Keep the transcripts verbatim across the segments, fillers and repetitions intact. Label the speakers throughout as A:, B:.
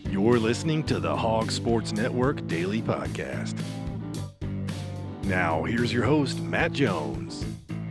A: You're listening to the Hog Sports Network Daily Podcast. Now, here's your host, Matt Jones.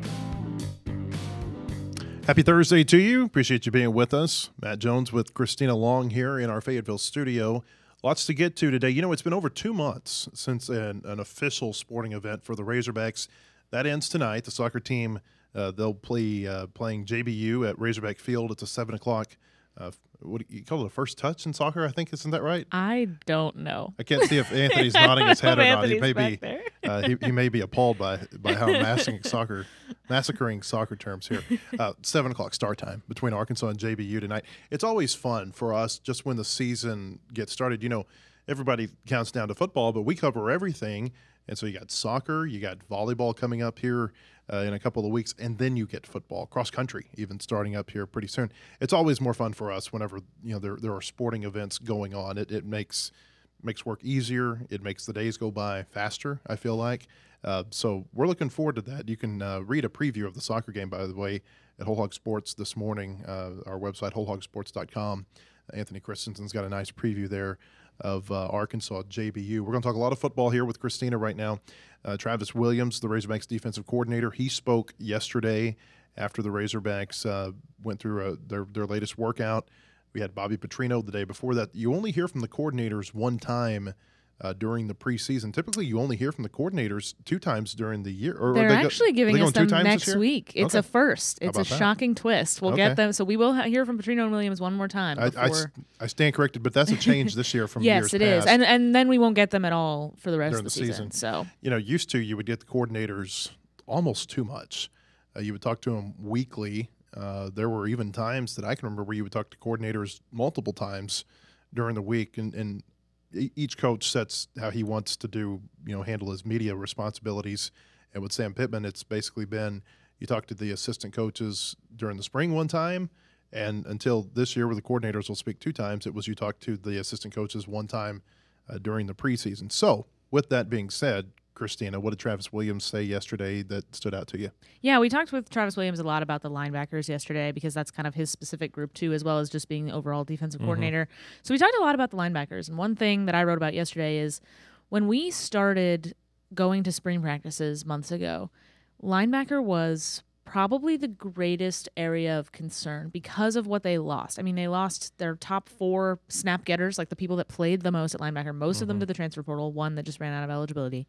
B: Happy Thursday to you. Appreciate you being with us. Matt Jones with Christina Long here in our Fayetteville studio. Lots to get to today. You know, it's been over two months since an, an official sporting event for the Razorbacks. That ends tonight. The soccer team, uh, they'll play uh, playing J B U at Razorback Field. It's a seven o'clock. Uh, what do you call it, a first touch in soccer, I think? Isn't that right?
C: I don't know.
B: I can't see if Anthony's nodding his head or not. He may
C: Anthony's
B: be,
C: back
B: uh, he, he may be appalled by by how I'm massacring soccer, massacring soccer terms here. Uh, seven o'clock start time between Arkansas and J B U tonight. It's always fun for us just when the season gets started. You know, everybody counts down to football, but we cover everything. And so you got soccer, you got volleyball coming up here uh, in a couple of weeks, and then you get football, cross country even starting up here pretty soon. It's always more fun for us whenever you know there there are sporting events going on. It it makes makes work easier. It makes the days go by faster, I feel like. Uh, so we're looking forward to that. You can uh, read a preview of the soccer game, by the way, at Whole Hog Sports this morning. Uh, our website, whole hog sports dot com. Anthony Christensen's got a nice preview there of uh, Arkansas J B U. We're going to talk a lot of football here with Christina right now. Uh, Travis Williams, the Razorbacks defensive coordinator, he spoke yesterday after the Razorbacks uh, went through a, their, their latest workout. We had Bobby Petrino the day before that. You only hear from the coordinators one time uh, during the preseason. Typically, you only hear from the coordinators two times during the year. Or
C: They're
B: they
C: actually
B: go,
C: giving
B: they
C: us
B: going two
C: them
B: times
C: next
B: this year?
C: week. It's
B: Okay.
C: a first. It's a
B: about that?
C: shocking twist. We'll
B: Okay.
C: get them. So we will ha- hear from Petrino and Williams one more time.
B: I, I,
C: Before.
B: I stand corrected, but that's a change this year from
C: yes,
B: years
C: it is.
B: past.
C: And and then we won't get them at all for the rest
B: During
C: of the,
B: the
C: season.
B: season.
C: So
B: You know, used to you would get the coordinators almost too much. Uh, you would talk to them weekly. Uh, there were even times that I can remember where you would talk to coordinators multiple times during the week, and, and e- each coach sets how he wants to do, you know, handle his media responsibilities. And with Sam Pittman, it's basically been you talk to the assistant coaches during the spring one time, and until this year where the coordinators will speak two times, it was you talk to the assistant coaches one time uh, during the preseason. So with that being said, Christina, what did Travis Williams say yesterday that stood out to you?
C: yeah, we talked with Travis Williams a lot about the linebackers yesterday because that's kind of his specific group too, as well as just being the overall defensive
B: Mm-hmm.
C: coordinator. So we talked a lot about the linebackers. And one thing that I wrote about yesterday is when we started going to spring practices months ago, linebacker was probably the greatest area of concern because of what they lost. I mean, they lost their top four snap getters, like the people that played the most at linebacker, most mm-hmm. of them to the transfer portal, one that just ran out of eligibility.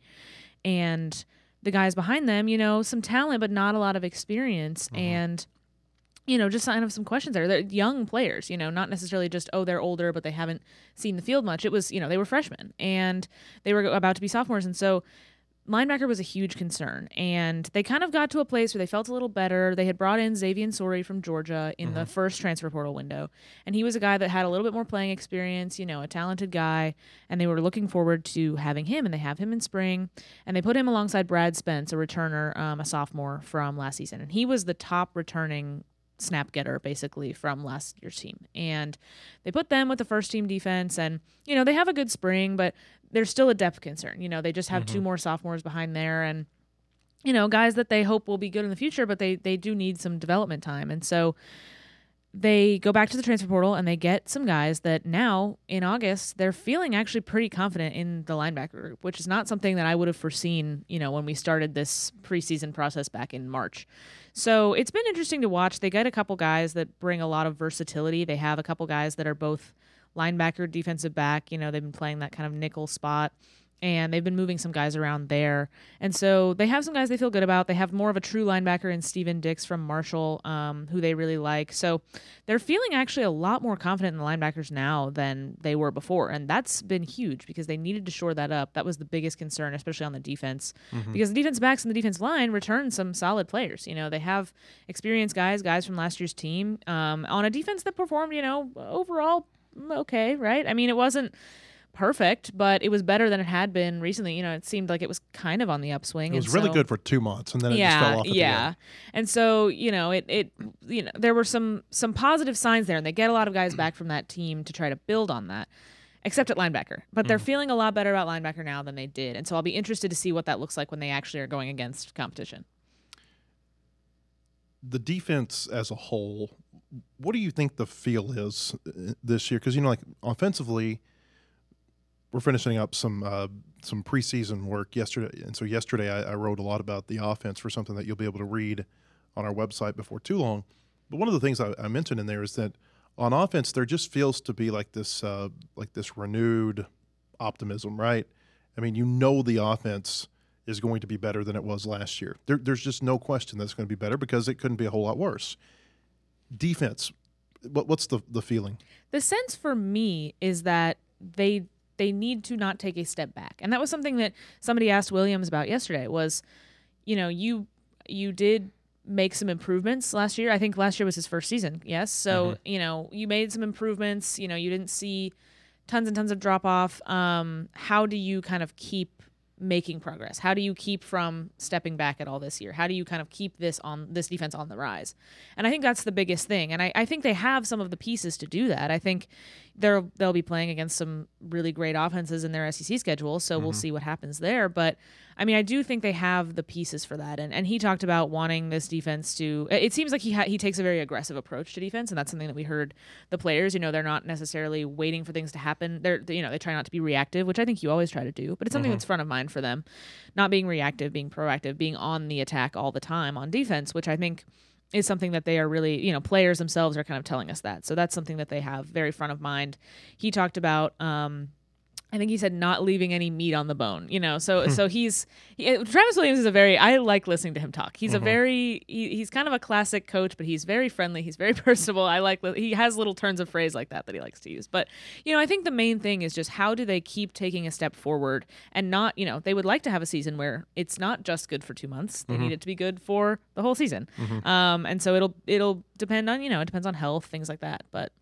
C: And the guys behind them, you know, some talent, but not a lot of experience. Mm-hmm. And, you know, just kind of some questions there. They're young players, you know, not necessarily just, oh, they're older, but they haven't seen the field much. It was, you know, they were freshmen and they were about to be sophomores. And so linebacker was a huge concern, and they kind of got to a place where they felt a little better. They had brought in Xavier Sori from Georgia in mm-hmm. the first transfer portal window, and he was a guy that had a little bit more playing experience, you know, a talented guy, and they were looking forward to having him, and they have him in spring, and they put him alongside Brad Spence, a returner, um, a sophomore from last season, and he was the top returning snap getter basically from last year's team. And they put them with the first team defense, and, you know, they have a good spring, but there's still a depth concern. You know, they just have mm-hmm. two more sophomores behind there, and, you know, guys that they hope will be good in the future, but they, they do need some development time. And so they go back to the transfer portal and they get some guys that now in August, they're feeling actually pretty confident in the linebacker group, which is not something that I would have foreseen, you know, when we started this preseason process back in March. So it's been interesting to watch. They get a couple guys that bring a lot of versatility. They have a couple guys that are both linebacker, defensive back. You know, they've been playing that kind of nickel spot, and they've been moving some guys around there. And so they have some guys they feel good about. They have more of a true linebacker in Steven Dix from Marshall, um, who they really like. So they're feeling actually a lot more confident in the linebackers now than they were before. And that's been huge because they needed to shore that up. That was the biggest concern, especially on the defense, mm-hmm. because the defense backs and the defense line return some solid players. You know, they have experienced guys, guys from last year's team, um, on a defense that performed, you know, overall okay, right? I mean, it wasn't perfect, but it was better than it had been recently. You know, it seemed like it was kind of on the upswing.
B: It was
C: and
B: really
C: so,
B: good for two months, and then it
C: yeah,
B: just fell off at
C: yeah.
B: the end.
C: And so, you know, it it you know there were some some positive signs there, and they get a lot of guys back from that team to try to build on that. Except at linebacker, but they're mm. feeling a lot better about linebacker now than they did, and so I'll be interested to see what that looks like when they actually are going against competition.
B: The defense as a whole what do you think the feel is this year? Because, you know, like offensively, we're finishing up some uh, some preseason work yesterday. And so yesterday I, I wrote a lot about the offense for something that you'll be able to read on our website before too long. But one of the things I, I mentioned in there is that on offense, there just feels to be like this uh, like this renewed optimism, right? I mean, you know the offense is going to be better than it was last year. There, there's just no question that it's going to be better because it couldn't be a whole lot worse. Defense, what, what's the, the feeling?
C: The sense for me is that they they need to not take a step back. And that was something that somebody asked Williams about yesterday was, you know, you you did make some improvements last year. I think last year was his first season, yes? So, mm-hmm. you know, you made some improvements. You know, you didn't see tons and tons of drop-off. Um, how do you kind of keep making progress? How do you keep from stepping back at all this year? How do you kind of keep this on this defense on the rise? And I think that's the biggest thing. And I, I think they have some of the pieces to do that. I think they're, they'll be playing against some really great offenses in their S E C schedule, so mm-hmm. we'll see what happens there. But, I mean, I do think they have the pieces for that. And and he talked about wanting this defense to – it seems like he ha- he takes a very aggressive approach to defense, and that's something that we heard the players. You know, they're not necessarily waiting for things to happen. They're, you know, they try not to be reactive, which I think you always try to do. But it's something mm-hmm. that's front of mind for them. Not being reactive, being proactive, being on the attack all the time on defense, which I think – is something that they are really, you know, players themselves are kind of telling us that. So that's something that they have very front of mind. He talked about, um, I think he said not leaving any meat on the bone, you know. So so he's he, Travis Williams is a very I like listening to him talk. He's mm-hmm. a very he, he's kind of a classic coach, but he's very friendly. He's very personable. I like he has little turns of phrase like that that he likes to use. But you know, I think the main thing is just how do they keep taking a step forward and not, you know, they would like to have a season where it's not just good for two months. They mm-hmm. need it to be good for the whole season. Mm-hmm. Um, and so it'll it'll depend on, you know, it depends on health, things like that. But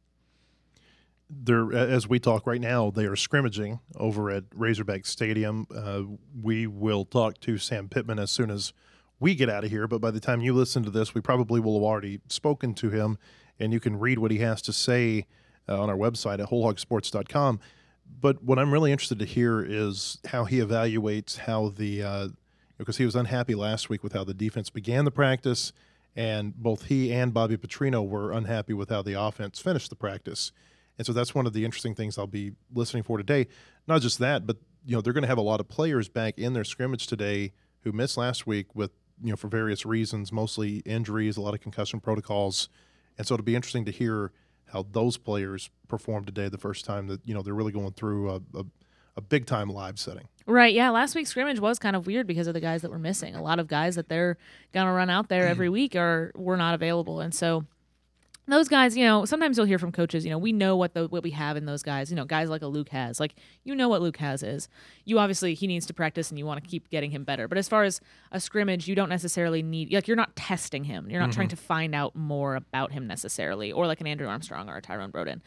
B: They're, as we talk right now, they are scrimmaging over at Razorback Stadium. Uh, we will talk to Sam Pittman as soon as we get out of here, but by the time you listen to this, we probably will have already spoken to him, and you can read what he has to say uh, on our website at whole hog sports dot com. But what I'm really interested to hear is how he evaluates how the uh, – because he was unhappy last week with how the defense began the practice, and both he and Bobby Petrino were unhappy with how the offense finished the practice. And so that's one of the interesting things I'll be listening for today. Not just that, but you know they're going to have a lot of players back in their scrimmage today who missed last week with you know for various reasons, mostly injuries, a lot of concussion protocols. And so it'll be interesting to hear how those players performed today the first time that you know they're really going through a, a, a big time live setting.
C: Right, yeah. Last week's scrimmage was kind of weird because of the guys that were missing. A lot of guys that they're going to run out there every week are were not available, and so. Those guys, you know, sometimes you'll hear from coaches, you know, we know what the what we have in those guys, you know, guys like a Luke has. Like, you know what Luke has is. You obviously, he needs to practice and you want to keep getting him better. But as far as a scrimmage, you don't necessarily need, like, you're not testing him. You're not mm-hmm. trying to find out more about him necessarily, or like an Andrew Armstrong or a Tyrone Broden.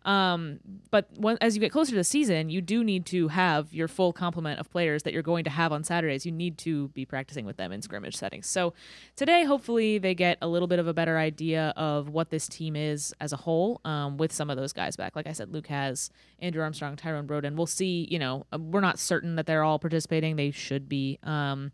C: Um, but when, as you get closer to the season, you do need to have your full complement of players that you're going to have on Saturdays. You need to be practicing with them in scrimmage settings. So today, hopefully, they get a little bit of a better idea of what this team is as a whole um, with some of those guys back. Like I said, Luke has, Andrew Armstrong, Tyrone Broden. We'll see, you know, we're not certain that they're all participating. They should be. Um,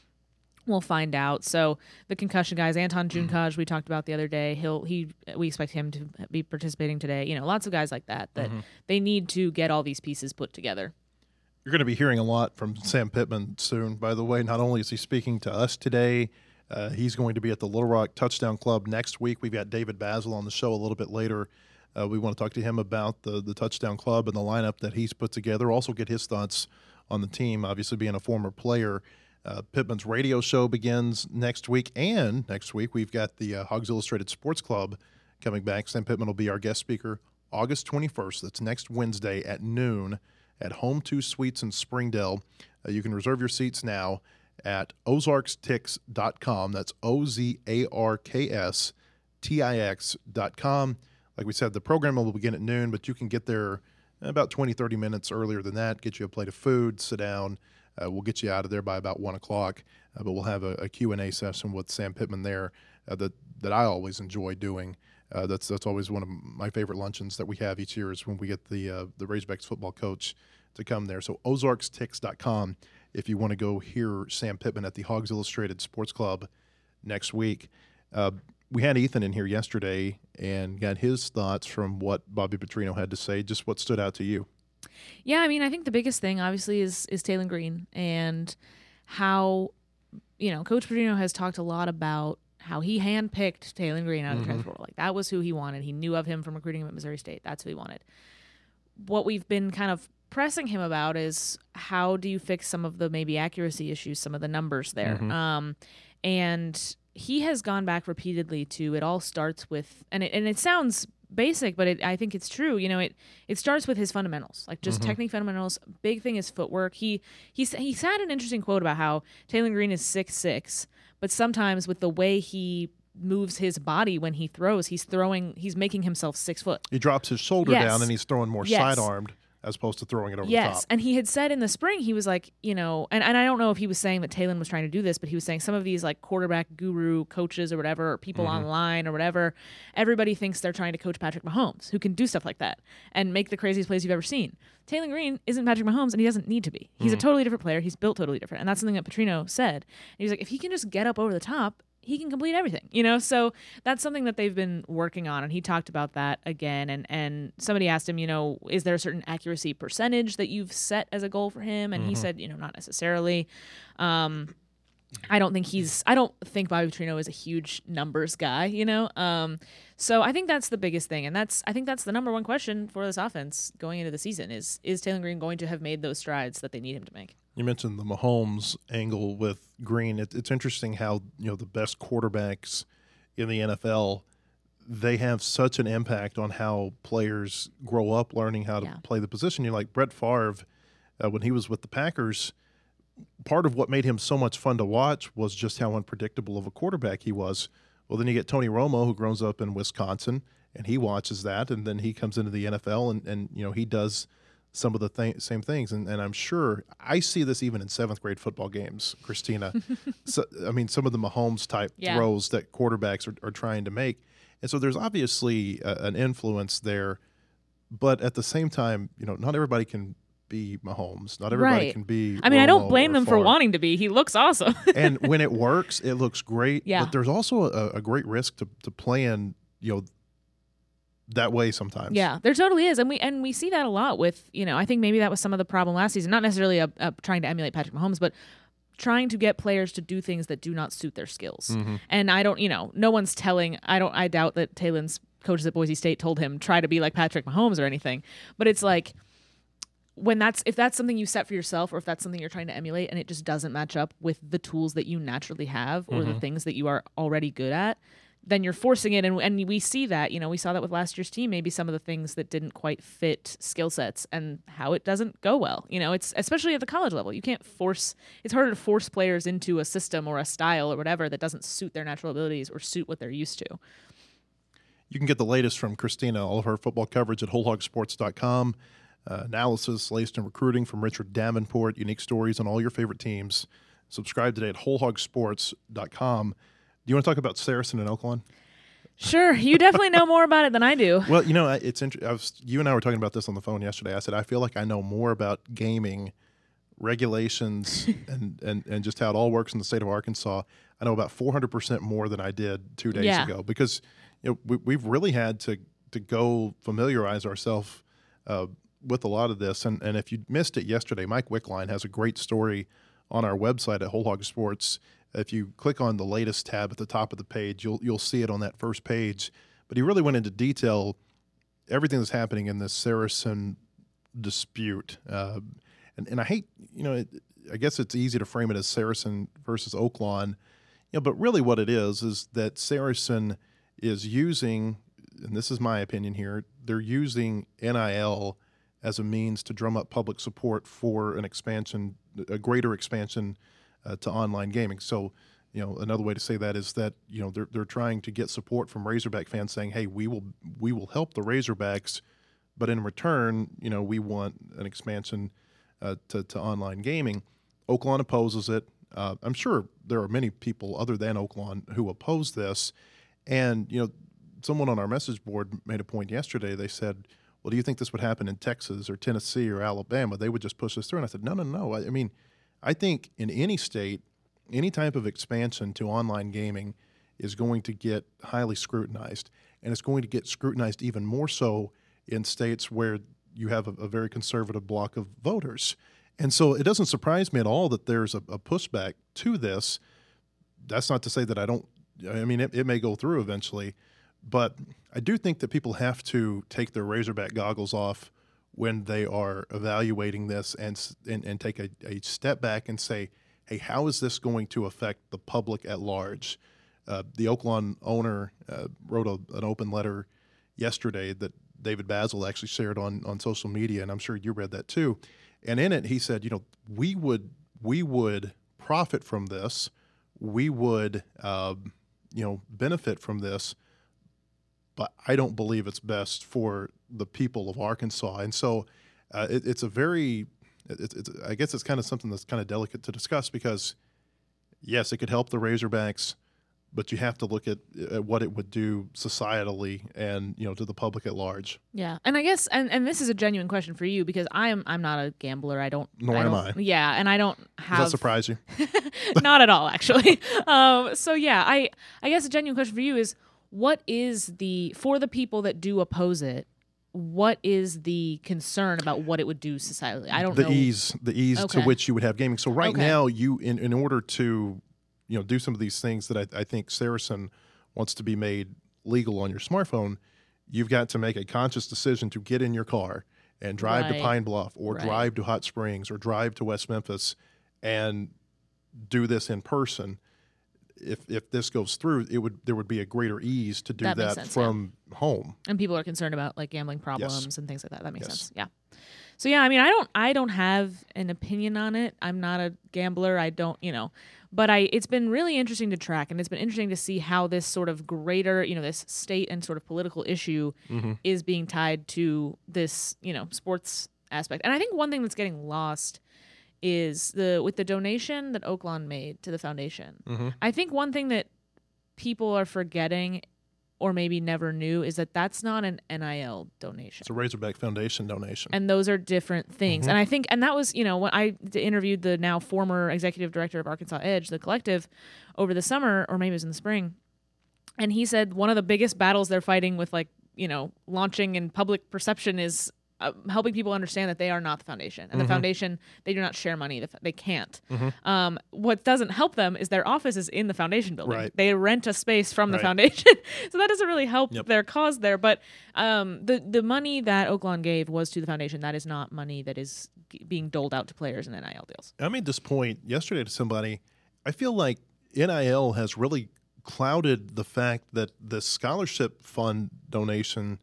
C: We'll find out. So the concussion guys, Anton Junkaj, we talked about the other day. He'll he we expect him to be participating today. You know, lots of guys like that that mm-hmm. they need to get all these pieces put together.
B: You're going to be hearing a lot from Sam Pittman soon. By the way, not only is he speaking to us today, uh, he's going to be at the Little Rock Touchdown Club next week. We've got David Basil on the show a little bit later. Uh, we want to talk to him about the the Touchdown Club and the lineup that he's put together. Also get his thoughts on the team. Obviously, being a former player. Uh, Pittman's radio show begins next week, and next week we've got the uh, Hogs Illustrated Sports Club coming back. Sam Pittman will be our guest speaker August twenty-first. That's next Wednesday at noon at Home two Suites in Springdale. Uh, you can reserve your seats now at ozarks tix dot com. That's O Z A R K S T I X dot com. Like we said, the program will begin at noon, but you can get there about twenty, thirty minutes earlier than that, get you a plate of food, sit down. Uh, we'll get you out of there by about one o'clock, uh, but we'll have a, a Q and A session with Sam Pittman there uh, that, that I always enjoy doing. Uh, that's that's always one of my favorite luncheons that we have each year is when we get the uh, the Razorbacks football coach to come there. So ozarks tix dot com if you want to go hear Sam Pittman at the Hogs Illustrated Sports Club next week. Uh, we had Ethan in here yesterday and got his thoughts from what Bobby Petrino had to say. Just what stood out to you?
C: Yeah, I mean, I think the biggest thing, obviously, is is Taylen Green and how, you know, Coach Petrino has talked a lot about how he handpicked Taylen Green out of the
B: Mm-hmm.
C: transfer portal. Like, that was who he wanted. He knew of him from recruiting him at Missouri State. That's who he wanted. What we've been kind of pressing him about is how do you fix some of the maybe accuracy issues, some of the numbers there.
B: Mm-hmm.
C: Um, and he has gone back repeatedly to it all starts with, and it, and it sounds basic, but it, I think it's true. You know, it it starts with his fundamentals, like just
B: Mm-hmm.
C: technique fundamentals. Big thing is footwork. He he's he had an interesting quote about how Taylen Green is six six, but sometimes with the way he moves his body when he throws, he's throwing, he's making himself six foot.
B: He drops his shoulder
C: Yes.
B: down and he's throwing more
C: Yes.
B: side-armed as opposed to throwing it over the
C: Yes,
B: top.
C: and he had said in the spring, he was like, you know, and, and I don't know if he was saying that Taylen was trying to do this, but he was saying some of these like quarterback guru coaches or whatever, or people
B: Mm-hmm.
C: online or whatever, everybody thinks they're trying to coach Patrick Mahomes, who can do stuff like that and make the craziest plays you've ever seen. Taylen Green isn't Patrick Mahomes, and he doesn't need to be. He's
B: Mm.
C: a totally different player. He's built totally different, and that's something that Petrino said. And he was like, if he can just get up over the top, he can complete everything, you know? So that's something that they've been working on. And he talked about that again. And, and somebody asked him, you know, is there a certain accuracy percentage that you've set as a goal for him? And he said, you know, not necessarily. Um, I don't think he's, I don't think Bobby Petrino is a huge numbers guy, you know? Um, so I think that's the biggest thing. And that's, I think that's the number one question for this offense going into the season is, is Taylen Green going to have made those strides that they need him to make?
B: You mentioned the Mahomes angle with Green. It, it's interesting how, you know, the best quarterbacks in the N F L, they have such an impact on how players grow up learning how to
C: Yeah.
B: play the position. You know, like Brett Favre, uh, when he was with the Packers, part of what made him so much fun to watch was just how unpredictable of a quarterback he was. Well, then you get Tony Romo, who grows up in Wisconsin, and he watches that, and then he comes into the N F L, and, and you know, he does some of the th- same things. And, and I'm sure I see this even in seventh grade football games, Christina. so, I mean, some of the Mahomes-type
C: Yeah.
B: throws that quarterbacks are, are trying to make. And so there's obviously a, an influence there, but at the same time, you know, not everybody can be Mahomes. Not everybody
C: Right.
B: can be
C: I mean, I don't
B: Romo
C: blame
B: or
C: them for
B: Favre.
C: wanting to be. He looks awesome.
B: And when it works, it looks great.
C: Yeah.
B: But there's also a, a great risk to, to playing, you know, that way sometimes.
C: Yeah, there totally is, and we and we see that a lot with, you know, I think maybe that was some of the problem last season. Not necessarily a, a trying to emulate Patrick Mahomes, but trying to get players to do things that do not suit their skills.
B: Mm-hmm.
C: And I don't, you know, no one's telling. I don't. I doubt that Taylen's coaches at Boise State told him try to be like Patrick Mahomes or anything. But it's like when that's if that's something you set for yourself, or if that's something you're trying to emulate, and it just doesn't match up with the tools that you naturally have or
B: Mm-hmm.
C: the things that you are already good at, then you're forcing it. And, and we see that, you know, we saw that with last year's team, maybe some of the things that didn't quite fit skill sets and how it doesn't go well. You know, it's especially at the college level. You can't force, it's harder to force players into a system or a style or whatever that doesn't suit their natural abilities or suit what they're used to.
B: You can get the latest from Christina, all of her football coverage at whole hog sports dot com. Uh, analysis laced in recruiting from Richard Davenport, unique stories on all your favorite teams. Subscribe today at whole hog sports dot com. Do you want to talk about Saracen and Oakland?
C: Sure, you definitely know more about it than I do.
B: Well, you know, it's inter- I was, you and I were talking about this on the phone yesterday. I said, I feel like I know more about gaming regulations and, and, and just how it all works in the state of Arkansas. I know about four hundred percent more than I did two days
C: Yeah.
B: ago because you know, we, we've really had to, to go familiarize ourselves uh, with a lot of this. And, and if you missed it yesterday, Mike Wickline has a great story on our website at Whole Hog Sports. If you click on the latest tab at the top of the page, you'll you'll see it on that first page. But he really went into detail everything that's happening in this Saracen dispute. Uh, and and I hate, you know, it, I guess it's easy to frame it as Saracen versus Oaklawn, you know, but really what it is is that Saracen is using, and this is my opinion here, they're using N I L as a means to drum up public support for an expansion, a greater expansion uh, to online gaming. So, you know, another way to say that is that, you know, they're they're trying to get support from Razorback fans saying, hey, we will we will help the Razorbacks, but in return, you know, we want an expansion uh, to, to online gaming. Oaklawn opposes it. Uh, I'm sure there are many people other than Oaklawn who oppose this. And, you know, someone on our message board made a point yesterday. They said, well, do you think this would happen in Texas or Tennessee or Alabama? They would just push this through. And I said, no, no, no. I, I mean, I think in any state, any type of expansion to online gaming is going to get highly scrutinized, and it's going to get scrutinized even more so in states where you have a, a very conservative block of voters. And so it doesn't surprise me at all that there's a, a pushback to this. That's not to say that I don't, I mean, it, it may go through eventually, but I do think that people have to take their Razorback goggles off when they are evaluating this and and, and take a, a step back and say, hey, how is this going to affect the public at large? Uh, the Oaklawn owner uh, wrote a, an open letter yesterday that David Basil actually shared on, on social media, and I'm sure you read that too. And in it, he said, you know, we would we would profit from this, we would uh, you know benefit from this, but I don't believe it's best for the people of Arkansas. And so uh, it, it's a very, it, it's I guess it's kind of something that's kind of delicate to discuss because, yes, it could help the Razorbacks, but you have to look at, at what it would do societally and, you know, to the public at large.
C: Yeah. And I guess, and, and this is a genuine question for you because I am, I'm not a gambler. I don't.
B: Nor
C: I
B: am
C: don't,
B: I.
C: Yeah. And I don't have.
B: Does that surprise you?
C: Not at all, actually. Um, so yeah, I, I guess a genuine question for you is what is the, for the people that do oppose it, what is the concern about what it would do societally? I don't
B: the
C: know.
B: ease, the ease
C: Okay.
B: to which you would have gaming. So right
C: Okay.
B: now, you in, in order to, you know, do some of these things that I, I think Saracen wants to be made legal on your smartphone, you've got to make a conscious decision to get in your car and drive
C: Right.
B: to Pine Bluff or
C: Right.
B: drive to Hot Springs or drive to West Memphis and do this in person. If if this goes through, it would there would be a greater ease to do
C: That
B: that,
C: makes sense,
B: from home.
C: And people are concerned about like gambling problems
B: Yes.
C: and things like that. That makes
B: Yes.
C: sense. Yeah. So yeah, I mean, I don't, I don't have an opinion on it. I'm not a gambler. I don't, you know, but I, it's been really interesting to track, and it's been interesting to see how this sort of greater, you know, this state and sort of political issue
B: Mm-hmm.
C: is being tied to this, you know, sports aspect. And I think one thing that's getting lost is the with the donation that Oaklawn made to the foundation.
B: Mm-hmm.
C: I think one thing that people are forgetting or maybe never knew is that that's not an N I L donation.
B: It's a Razorback Foundation donation.
C: And those are different things.
B: Mhm.
C: And I think, and that was, you know, when I d- interviewed the now former executive director of Arkansas Edge, the collective, over the summer, or maybe it was in the spring. And he said one of the biggest battles they're fighting with, like, you know, launching and public perception is uh, helping people understand that they are not the foundation. And
B: Mhm.
C: the foundation, they do not share money. The f- They can't.
B: Mhm.
C: Um, what doesn't help them is their office is in the foundation building.
B: Right.
C: They rent a space from the
B: Right.
C: foundation. So that doesn't really help
B: Yep.
C: their cause there. But um, the, the money that Oaklawn gave was to the foundation. That is not money that is g- being doled out to players in N I L deals.
B: I made this point yesterday to somebody. I feel like N I L has really clouded the fact that the scholarship fund donation,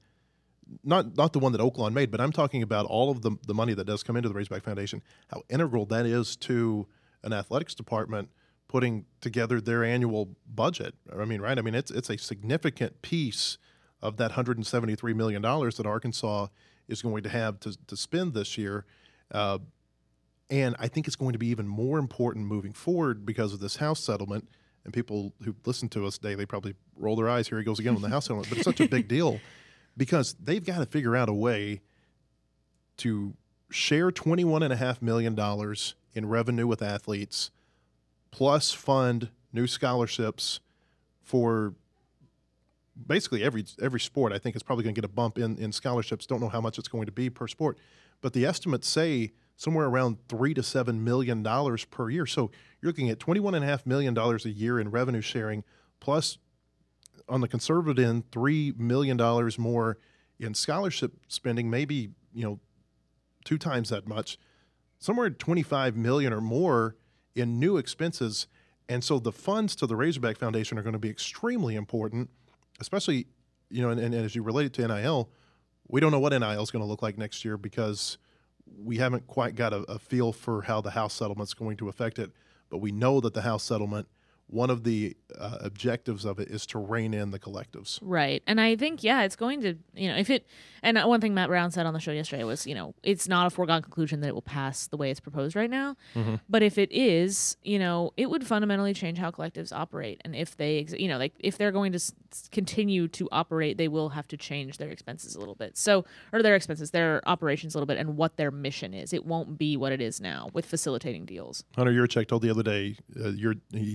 B: not not the one that Oaklawn made, but I'm talking about all of the, the money that does come into the Razorback Foundation, how integral that is to an athletics department putting together their annual budget. I mean, right? I mean, it's it's a significant piece of that one hundred seventy-three million dollars that Arkansas is going to have to, to spend this year. Uh, and I think it's going to be even more important moving forward because of this House settlement. And people who listen to us daily probably roll their eyes. Here he goes again with the House settlement. But it's such a big deal because they've got to figure out a way to share twenty-one point five million dollars in revenue with athletes, plus fund new scholarships for basically every every sport. I think it's probably going to get a bump in, in scholarships. Don't know how much it's going to be per sport. But the estimates say somewhere around three to seven million dollars per year. So you're looking at twenty-one and a half million dollars a year in revenue sharing, plus on the conservative end, three million dollars more in scholarship spending, maybe, you know, two times that much, somewhere twenty-five million dollars or more in new expenses. And so the funds to the Razorback Foundation are going to be extremely important, especially, you know, and, and as you relate it to N I L, we don't know what N I L is going to look like next year because we haven't quite got a, a feel for how the House settlement is going to affect it. But we know that the House settlement, one of the uh, objectives of it is to rein in the collectives.
C: Right. And I think, yeah, it's going to, you know, if it, and one thing Matt Brown said on the show yesterday was, you know, it's not a foregone conclusion that it will pass the way it's proposed right now.
B: Mm-hmm.
C: But if it is, you know, it would fundamentally change how collectives operate. And if they, ex- you know, like if they're going to s- continue to operate, they will have to change their expenses a little bit. So, or their expenses, their operations a little bit and what their mission is. It won't be what it is now with facilitating deals.
B: Hunter Yurchek told the other day, uh, you're, he told the trustees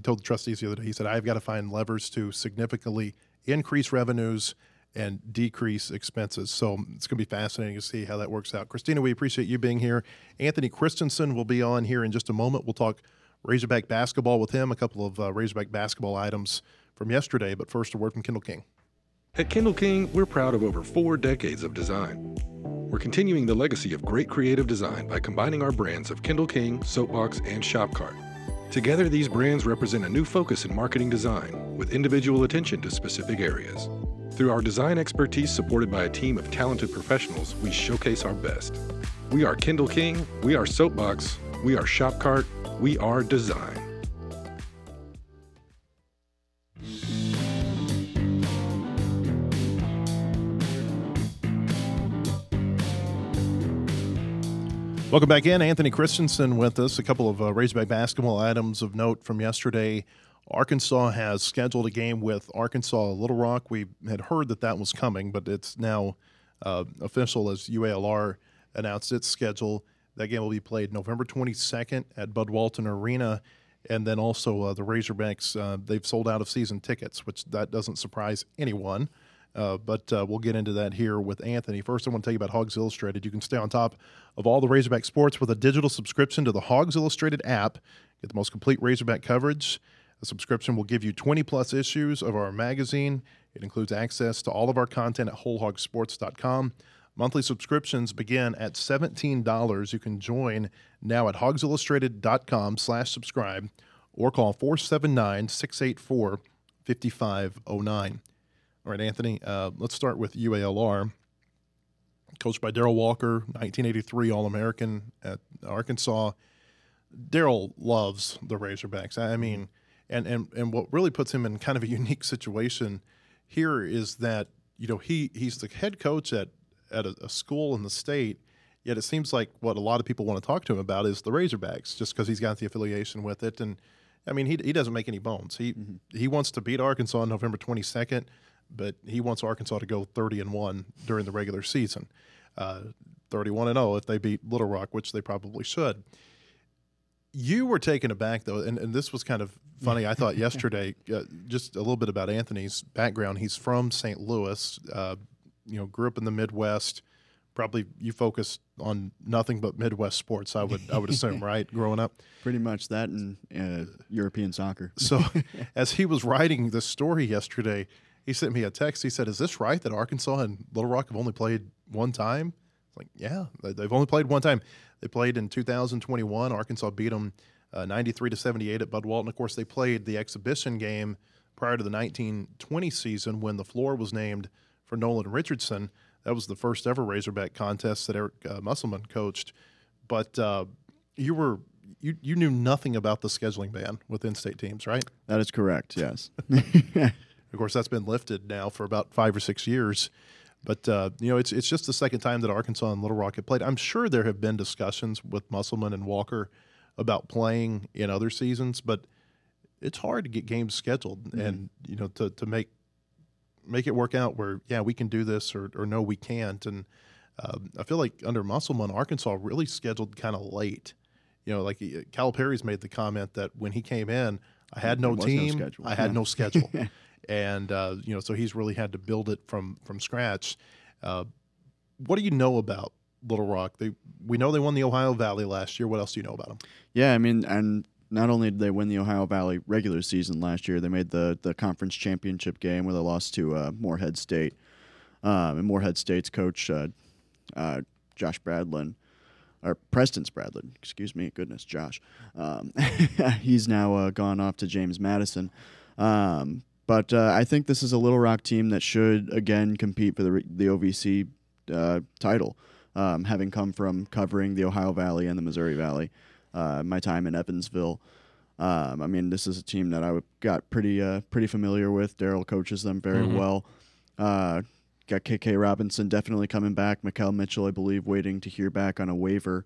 B: these the other day. He said, I've got to find levers to significantly increase revenues and decrease expenses. So it's going to be fascinating to see how that works out. Christina, we appreciate you being here. Anthony Christensen will be on here in just a moment. We'll talk Razorback basketball with him, a couple of uh, Razorback basketball items from yesterday. But first, a word from Kendall King.
A: At Kendall King, we're proud of over four decades of design. We're continuing the legacy of great creative design by combining our brands of Kendall King, Soapbox, and Shopcart. Together, these brands represent a new focus in marketing design with individual attention to specific areas. Through our design expertise supported by a team of talented professionals, we showcase our best. We are Kendall King, we are Soapbox, we are Shopcart, we are design.
B: Welcome back in. Anthony Christensen with us. A couple of uh, Razorback basketball items of note from yesterday. Arkansas has scheduled a game with Arkansas Little Rock. We had heard that that was coming, but it's now uh, official as U A L R announced its schedule. That game will be played November twenty-second at Bud Walton Arena. And then also uh, the Razorbacks, uh, they've sold out of season tickets, which that doesn't surprise anyone. Uh, but uh, we'll get into that here with Anthony. First, I want to tell you about Hogs Illustrated. You can stay on top of all the Razorback sports with a digital subscription to the Hogs Illustrated app. Get the most complete Razorback coverage. A subscription will give you twenty-plus issues of our magazine. It includes access to all of our content at whole hog sports dot com. Monthly subscriptions begin at seventeen dollars. You can join now at hogs illustrated dot com slash subscribe or call four seven nine, six eight four, five five zero nine. All right, Anthony, uh, let's start with U A L R. Coached by Darrell Walker, nineteen eighty-three All-American at Arkansas. Darrell loves the Razorbacks. I mean, and, and, and what really puts him in kind of a unique situation here is that, you know, he, he's the head coach at, at a, a school in the state, yet it seems like what a lot of people want to talk to him about is the Razorbacks, just because he's got the affiliation with it. And, I mean, he, he doesn't make any bones. He, mm-hmm. he wants to beat Arkansas on November twenty-second. But he wants Arkansas to go thirty and one during the regular season, uh, thirty-one and oh if they beat Little Rock, which they probably should. You were taken aback, though, and, and this was kind of funny, I thought, yesterday, uh, just a little bit about Anthony's background. He's from Saint Louis, uh, you know, grew up in the Midwest. Probably you focused on nothing but Midwest sports, I would I would assume, right, growing up?
D: Pretty much that and uh, European soccer.
B: So as he was writing this story yesterday, he sent me a text. He said, is this right that Arkansas and Little Rock have only played one time? It's like, yeah, they've only played one time. They played in two thousand twenty-one. Arkansas beat them uh, ninety-three to seventy-eight at Bud Walton. Of course, they played the exhibition game prior to the nineteen twenty season when the floor was named for Nolan Richardson. That was the first ever Razorback contest that Eric uh, Musselman coached. But uh, you were you, you knew nothing about the scheduling ban with in-state teams, right?
D: That is correct, yes.
B: Of course, that's been lifted now for about five or six years. But, uh, you know, it's it's just the second time that Arkansas and Little Rock have played. I'm sure there have been discussions with Musselman and Walker about playing in other seasons, but it's hard to get games scheduled mm-hmm. and, you know, to, to make make it work out where, yeah, we can do this or, or no, we can't. And uh, I feel like under Musselman, Arkansas really scheduled kind of late. You know, like Calipari's made the comment that when he came in, I had no team, no I had yeah. no schedule. And, uh, you know, so he's really had to build it from from scratch. Uh, what do you know about Little Rock? They We know they won the Ohio Valley last year. What else do you know about them?
D: Yeah, I mean, and not only did they win the Ohio Valley regular season last year, they made the, the conference championship game where they lost to uh, Morehead State. Um, and Morehead State's coach, uh, uh, Josh Bradlin, or Preston Spradlin, excuse me, goodness, Josh. Um, he's now uh, gone off to James Madison. Um But uh, I think this is a Little Rock team that should, again, compete for the the O V C uh, title, um, having come from covering the Ohio Valley and the Missouri Valley, uh, my time in Evansville. Um, I mean, this is a team that I got pretty uh, pretty familiar with. Darrell coaches them very mm-hmm. well. Uh, got K K Robinson definitely coming back. Mikel Mitchell, I believe, waiting to hear back on a waiver.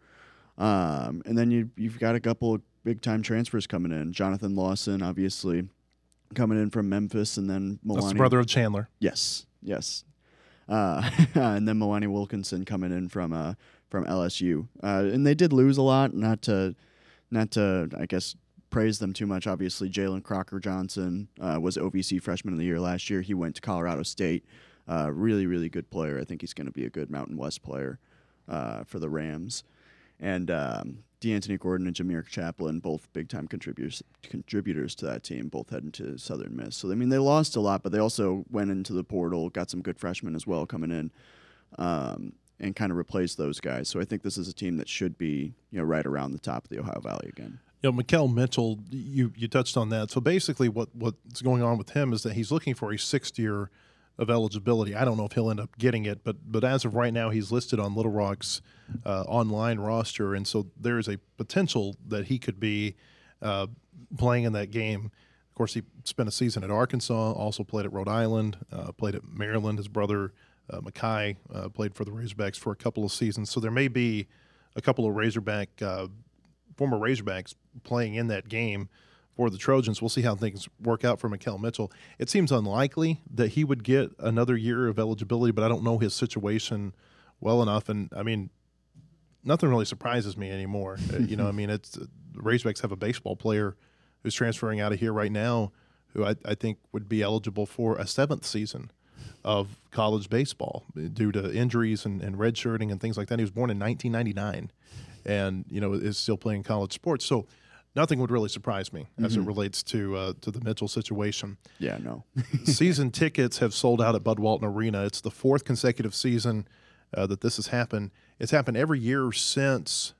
D: Um, and then you, you've got a couple of big-time transfers coming in. Jonathan Lawson, obviously, coming in from Memphis, and then Milani.
B: That's the brother of Chandler.
D: Yes, yes. Uh, and then Milani Wilkinson coming in from uh, from L S U. Uh, and they did lose a lot, not to, not to I guess, praise them too much. Obviously, Jalen Crocker Johnson uh, was O V C Freshman of the Year last year. He went to Colorado State. Uh, really, really good player. I think he's going to be a good Mountain West player uh, for the Rams. And um, DeAnthony Gordon and Jameer Chaplin, both big-time contributors contributors to that team, both heading to Southern Miss. So, I mean, they lost a lot, but they also went into the portal, got some good freshmen as well coming in, um, and kind of replaced those guys. So I think this is a team that should be, you know, right around the top of the Ohio Valley again.
B: You know, Mikel Mitchell, you, you touched on that. So basically what, what's going on with him is that he's looking for a sixth year of eligibility. I don't know if he'll end up getting it, but but as of right now, he's listed on Little Rock's uh, online roster, and so there is a potential that he could be uh, playing in that game. Of course, he spent a season at Arkansas, also played at Rhode Island, uh, played at Maryland. His brother, uh, Makai, uh, played for the Razorbacks for a couple of seasons. So there may be a couple of Razorback, uh, former Razorbacks playing in that game for the Trojans. We'll see how things work out for Mikel Mitchell. It seems unlikely that he would get another year of eligibility, but I don't know his situation well enough. And, I mean, nothing really surprises me anymore. uh, you know, I mean, it's uh, the Razorbacks have a baseball player who's transferring out of here right now who I, I think would be eligible for a seventh season of college baseball due to injuries and, and redshirting and things like that. He was born in nineteen ninety-nine and, you know, is still playing college sports. So nothing would really surprise me as
D: Mm-hmm.
B: it relates to uh, to the Mitchell situation.
D: Yeah, no.
B: Season tickets have sold out at Bud Walton Arena. It's the fourth consecutive season uh, that this has happened. It's happened every year since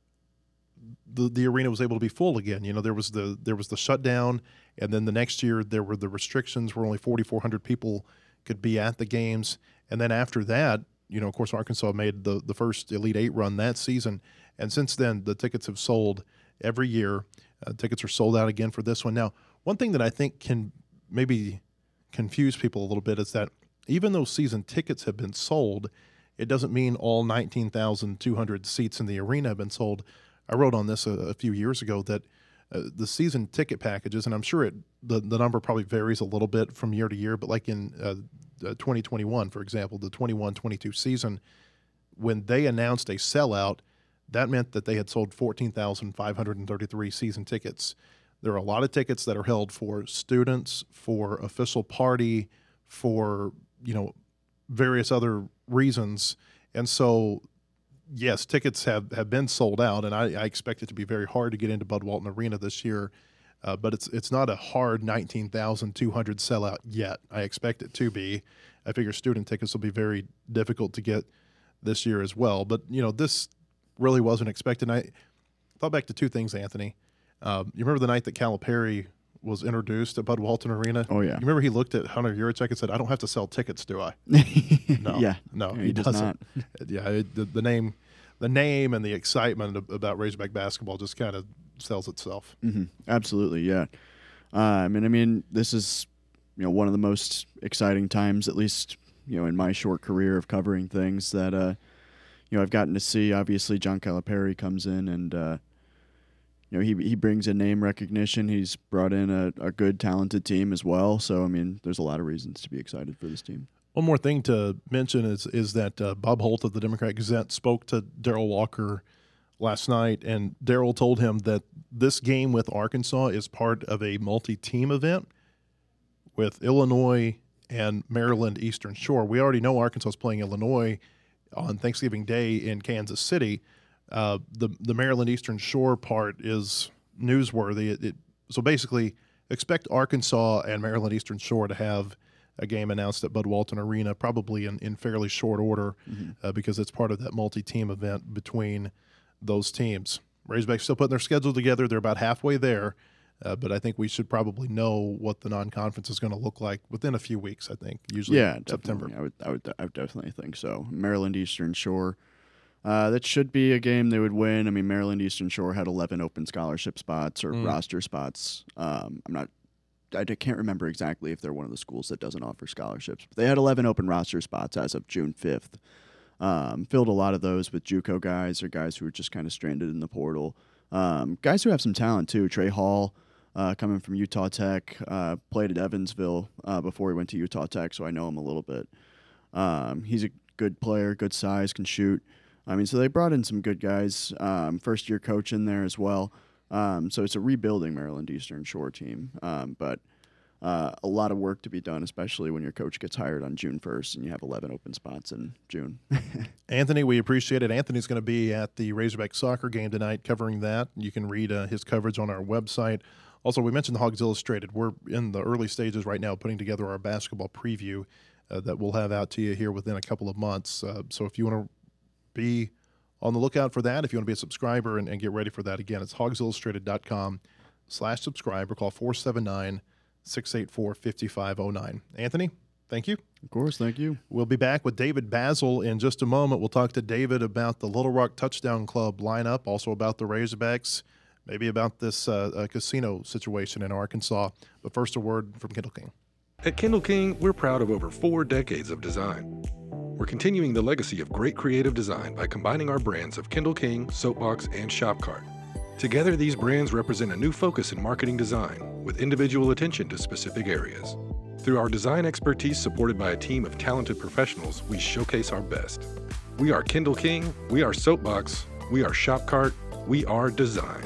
B: the the arena was able to be full again. You know, there was the there was the shutdown, and then the next year there were the restrictions where only forty-four hundred people could be at the games. And then after that, you know, of course, Arkansas made the, the first Elite Eight run that season. And since then, the tickets have sold every year. Uh, tickets are sold out again for this one. Now, one thing that I think can maybe confuse people a little bit is that even though season tickets have been sold, it doesn't mean all nineteen thousand two hundred seats in the arena have been sold. I wrote on this a, a few years ago that uh, the season ticket packages, and I'm sure it the, the number probably varies a little bit from year to year, but like in uh, uh, twenty twenty-one, for example, the twenty-one twenty-two season, when they announced a sellout, that meant that they had sold fourteen thousand five hundred thirty-three season tickets. There are a lot of tickets that are held for students, for official party, for, you know, various other reasons. And so, yes, tickets have, have been sold out, and I, I expect it to be very hard to get into Bud Walton Arena this year. Uh, but it's it's not a hard nineteen thousand two hundred sellout yet. I expect it to be. I figure student tickets will be very difficult to get this year as well. But, you know, this really wasn't expected. I thought back to two things, Anthony. Um, you remember the night that Calipari was introduced at Bud Walton Arena?
D: Oh, yeah.
B: You remember he looked at Hunter Yurachek and said, "I don't have to sell tickets, do I?" No.
D: Yeah.
B: No,
D: Yeah,
B: he,
D: he does
B: doesn't.
D: not.
B: Yeah, it, the, the name the name and the excitement about Razorback basketball just kind of sells itself.
D: Mm-hmm. Absolutely, yeah. Um, and I mean, this is, you know, one of the most exciting times, at least, you know, in my short career of covering things that, uh, you know, I've gotten to see. Obviously, John Calipari comes in and, uh, you know, he he brings in name recognition. He's brought in a, a good, talented team as well. So, I mean, there's a lot of reasons to be excited for this team.
B: One more thing to mention is is that uh, Bob Holt of the Democrat Gazette spoke to Darrell Walker last night, and Darrell told him that this game with Arkansas is part of a multi-team event with Illinois and Maryland Eastern Shore. We already know Arkansas is playing Illinois on Thanksgiving Day in Kansas City. Uh, the the Maryland Eastern Shore part is newsworthy. It, it, so basically, expect Arkansas and Maryland Eastern Shore to have a game announced at Bud Walton Arena, probably in, in fairly short order, mm-hmm. uh, because it's part of that multi-team event between those teams. Razorbacks still putting their schedule together. They're about halfway there, uh, but I think we should probably know what the non-conference is going to look like within a few weeks, I think, usually
D: yeah,
B: September.
D: Definitely. I would, I would, I would definitely think so. Maryland Eastern Shore, uh, that should be a game they would win. I mean, Maryland Eastern Shore had eleven open scholarship spots or mm. roster spots. Um, I'm not I can't remember exactly if they're one of the schools that doesn't offer scholarships. But they had eleven open roster spots as of June fifth. Um, filled a lot of those with JUCO guys or guys who were just kind of stranded in the portal. Um, guys who have some talent, too. Trey Hall, uh, coming from Utah Tech, uh, played at Evansville uh, before he went to Utah Tech, so I know him a little bit. Um, he's a good player, good size, can shoot. I mean, so they brought in some good guys. Um, first-year coach in there as well. Um, so it's a rebuilding Maryland Eastern Shore team, um, but uh, a lot of work to be done, especially when your coach gets hired on June first and you have eleven open spots in June.
B: Anthony, we appreciate it. Anthony's going to be at the Razorback soccer game tonight covering that. You can read uh, his coverage on our website. Also, we mentioned the Hogs Illustrated. We're in the early stages right now putting together our basketball preview uh, that we'll have out to you here within a couple of months. Uh, so if you want to be on the lookout for that, if you want to be a subscriber and, and get ready for that, again, it's hogsillustrated.com slash subscribe or call four seven nine, six eight four, five five zero nine. Anthony, thank you.
D: Of course, thank you.
B: We'll be back with David Basil in just a moment. We'll talk to David about the Little Rock Touchdown Club lineup, also about the Razorbacks, maybe about this uh, uh, casino situation in Arkansas. But first, a word from Kendall King.
A: At Kendall King, we're proud of over four decades of design. We're continuing the legacy of great creative design by combining our brands of Kendall King, Soapbox, and Shopcart. Together, these brands represent a new focus in marketing design with individual attention to specific areas. Through our design expertise supported by a team of talented professionals, we showcase our best. We are Kendall King, we are Soapbox, we are Shopcart, we are design.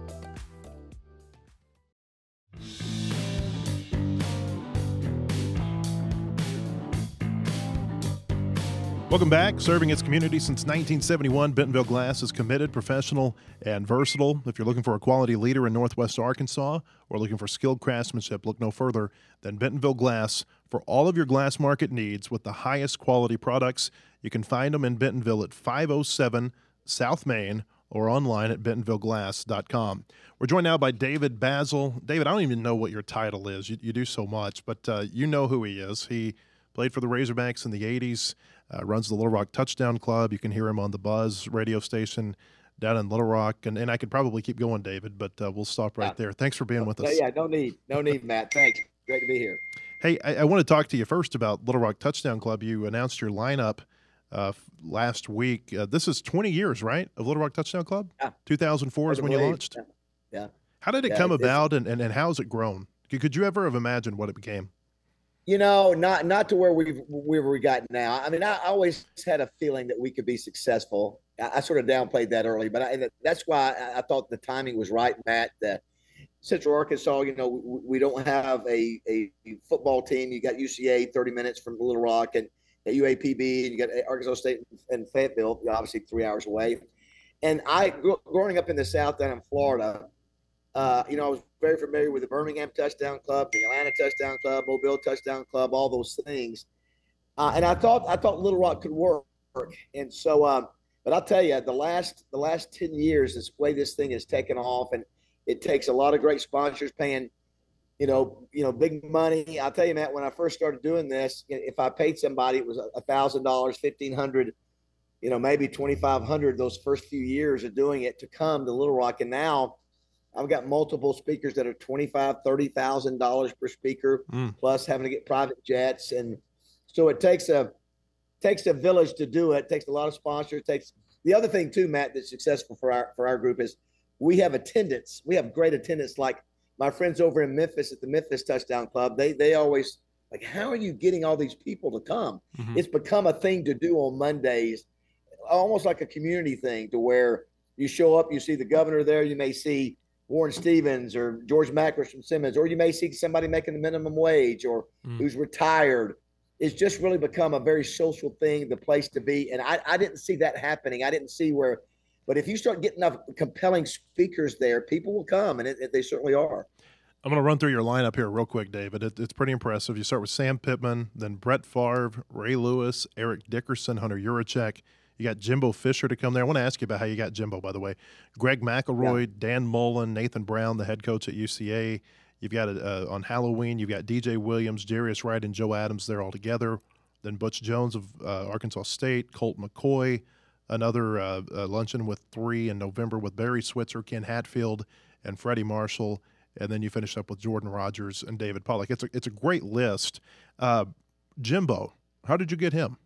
B: Welcome back. Serving its community since nineteen seventy-one, Bentonville Glass is committed, professional, and versatile. If you're looking for a quality leader in Northwest Arkansas or looking for skilled craftsmanship, look no further than Bentonville Glass for all of your glass market needs with the highest quality products. You can find them in Bentonville at five oh seven South Main or online at bentonville glass dot com. We're joined now by David Basil. David, I don't even know what your title is. You, you do so much, but uh, you know who he is. He played for the Razorbacks in the eighties. Uh, runs the Little Rock Touchdown Club. You can hear him on the Buzz radio station down in Little Rock. And, and I could probably keep going, David, but uh, we'll stop right yeah. there. Thanks for being with us.
E: Yeah, no need. No need, Matt. Thanks. Great to be here.
B: Hey, I, I want to talk to you first about Little Rock Touchdown Club. You announced your lineup uh, last week. Uh, this is twenty years, right, of Little Rock Touchdown Club?
E: Yeah.
B: two thousand four is when
E: believe.
B: you launched?
E: Yeah. yeah.
B: How did it
E: yeah,
B: come about, and, and, and how has it grown? Could, could you ever have imagined what it became?
E: You know, not not to where we've where we got now. I mean, I always had a feeling that we could be successful. I, I sort of downplayed that early, but I, that's why I, I thought the timing was right, Matt. That Central Arkansas, you know, we, we don't have a, a football team. You got U C A thirty minutes from Little Rock, and at U A P B, and you got Arkansas State and Fayetteville, obviously three hours away. And I, growing up in the South down in Florida, uh, you know, I was very familiar with the Birmingham Touchdown Club, the Atlanta Touchdown Club, Mobile Touchdown Club, all those things. Uh, and I thought I thought Little Rock could work. And so, um, but I'll tell you, the last the last ten years, this way this thing has taken off, and it takes a lot of great sponsors paying, you know, you know, big money. I'll tell you, Matt, when I first started doing this, if I paid somebody, it was a thousand dollars, fifteen hundred, you know, maybe twenty five hundred. Those first few years of doing it to come to Little Rock, and now I've got multiple speakers that are twenty-five thousand dollars, thirty thousand dollars per speaker, mm. plus having to get private jets. And so it takes a takes a village to do it. It takes a lot of sponsors. It takes the other thing too, Matt, that's successful for our for our group is we have attendance. We have great attendance. Like my friends over in Memphis at the Memphis Touchdown Club, they they always like, how are you getting all these people to come? Mm-hmm. It's become a thing to do on Mondays, almost like a community thing, to where you show up, you see the governor there, you may see Warren Stevens or George Macris from Simmons, or you may see somebody making the minimum wage or mm. who's retired. It's just really become a very social thing, the place to be. And I, I didn't see that happening. I didn't see where, but if you start getting enough compelling speakers there, people will come, and it, it, they certainly are.
B: I'm going to run through your lineup here real quick, David. It, it's pretty impressive. You start with Sam Pittman, then Brett Favre, Ray Lewis, Eric Dickerson, Hunter Yurachek. You got Jimbo Fisher to come there. I want to ask you about how you got Jimbo, by the way. Greg McElroy, yeah. Dan Mullen, Nathan Brown, the head coach at U C A. You've got uh, on Halloween, you've got D J Williams, Jarius Wright, and Joe Adams there all together. Then Butch Jones of uh, Arkansas State, Colt McCoy, another uh, uh, luncheon with three in November with Barry Switzer, Ken Hatfield, and Freddie Marshall. And then you finish up with Jordan Rogers and David Pollock. It's a, it's a great list. Uh, Jimbo, how did you get him?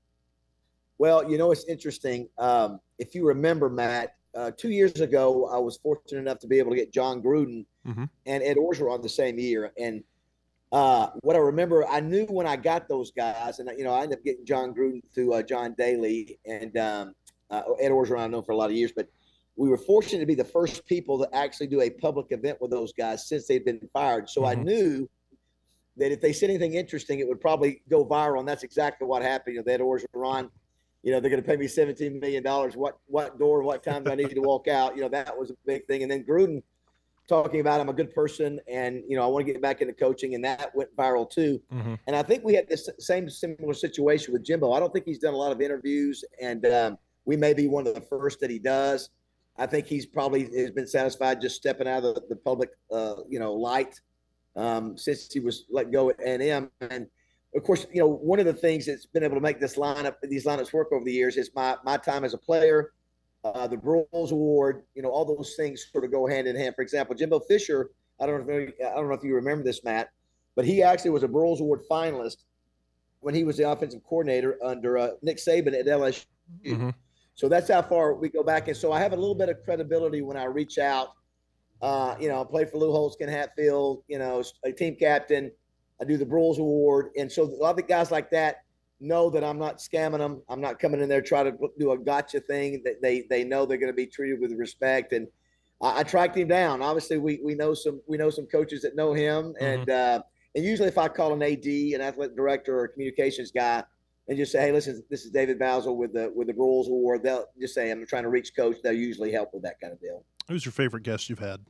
E: Well, you know, it's interesting. Um, if you remember, Matt, uh, two years ago, I was fortunate enough to be able to get John Gruden mm-hmm. and Ed Orgeron the same year. And uh, what I remember, I knew when I got those guys, and, you know, I ended up getting John Gruden through uh, John Daly and um, uh, Ed Orgeron I've known for a lot of years. But we were fortunate to be the first people to actually do a public event with those guys since they'd been fired. So mm-hmm. I knew that if they said anything interesting, it would probably go viral. And that's exactly what happened. You know, they had Orgeron, you know, they're going to pay me seventeen million dollars. What, what door, what time do I need to walk out? You know, that was a big thing. And then Gruden talking about I'm a good person and, you know, I want to get back into coaching. And that went viral too. Mm-hmm. And I think we had this same similar situation with Jimbo. I don't think he's done a lot of interviews, and um, we may be one of the first that he does. I think he's probably has been satisfied just stepping out of the, the public, uh, you know, light um, since he was let go at A and M. And of course, you know, one of the things that's been able to make this lineup, these lineups work over the years is my my time as a player, uh, the Broyles Award. You know, all those things sort of go hand in hand. For example, Jimbo Fisher. I don't know if I don't know if you remember this, Matt, but he actually was a Broyles Award finalist when he was the offensive coordinator under uh, Nick Saban at L S U. Mm-hmm. So that's how far we go back. And so I have a little bit of credibility when I reach out. Uh, you know, I play for Lou Holtzkin, Hatfield, you know, a team captain. I do the Broyles Award. And so a lot of the guys like that know that I'm not scamming them. I'm not coming in there trying to do a gotcha thing. That they they know they're going to be treated with respect. And I, I tracked him down. Obviously, we we know some we know some coaches that know him. Mm-hmm. And uh, and usually if I call an A D, an athletic director, or a communications guy, and just say, hey, listen, this is David Basil with the with the Broyles Award. They'll just say, I'm trying to reach coach. They'll usually help with that kind of deal.
B: Who's your favorite guest you've had?